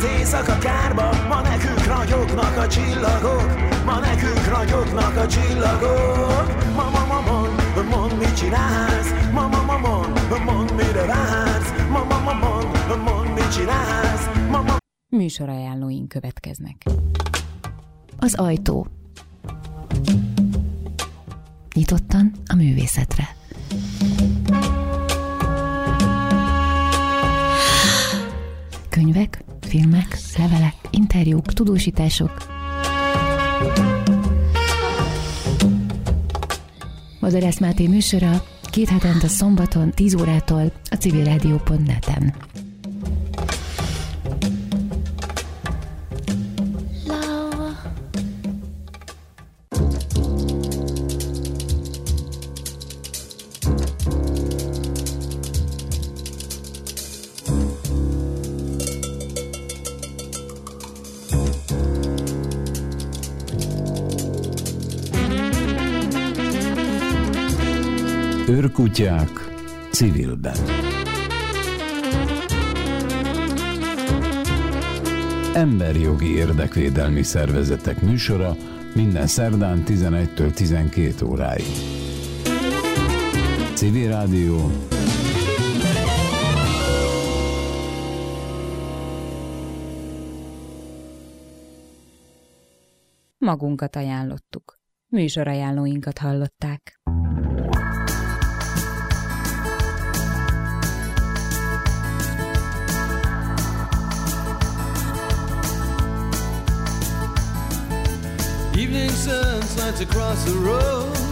az éjszaka kárba, ma nekünk ragyognak a csillagok, ma nekünk ragyognak a csillagok. Mondd, mit csinálsz, mondd, mire vársz, mondd, mit csinálsz. Műsorajánlóink következnek. Az ajtó. Nyitottan a művészetre. Könyvek, filmek, levelek, interjúk, tudósítások. Bozorász Máté műsora 2 hetente szombaton 10 órától a civilradio.net-en. Őrkutyák civilben. Emberjogi érdekvédelmi szervezetek műsora minden szerdán 11-től 12 óráig. Civil Rádió. Magunkat ajánlottuk. Műsorajánlóinkat hallották. Evening sun slides across the road.